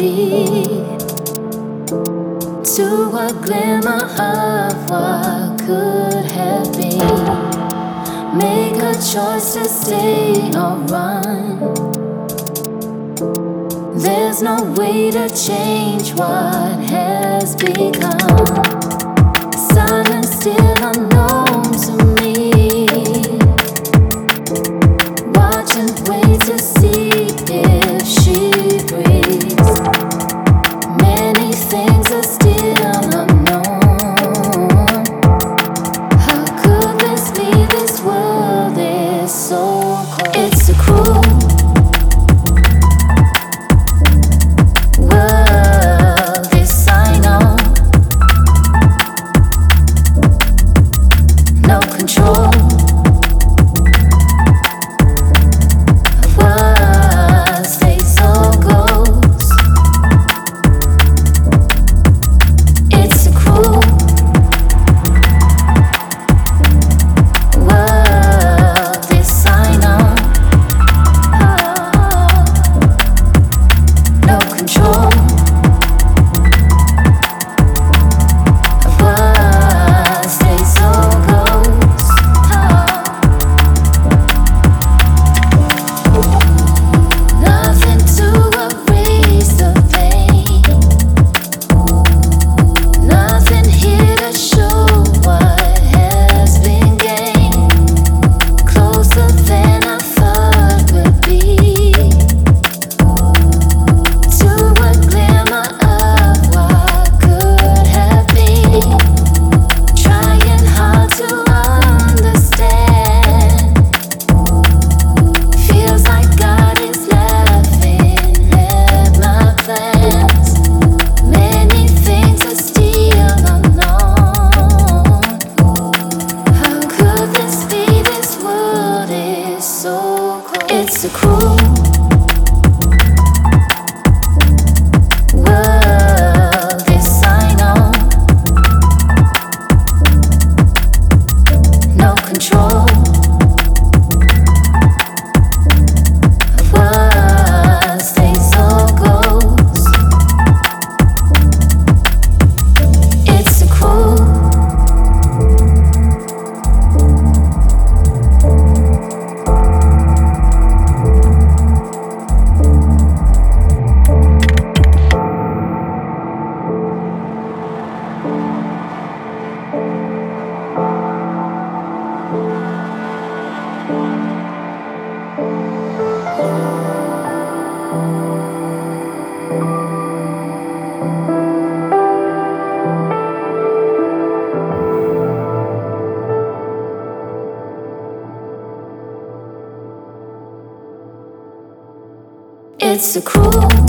be to a glimmer of what could have been. Make a choice to stay or run. There's no way to change what has become. Silence still unknown to me. Watch and wait to see if she breathes. Many things are still unknown. How could this be? This world is so cold. It's a cruel world, this I know. No control. What stays or goes. It's a cruel world, this I know. No control. What stays or goes. Nothing to erase the pain. Nothing here to show what has been gained. Closer than I thought would be to a glimmer of what could have been. Trying hard to understand. Feels like God is laughing at my plans. Many things are still unknown. How could this be? This world is so cold. It's a cruel world, this I know. No control. What stays or goes. It's a cruel It's a cruel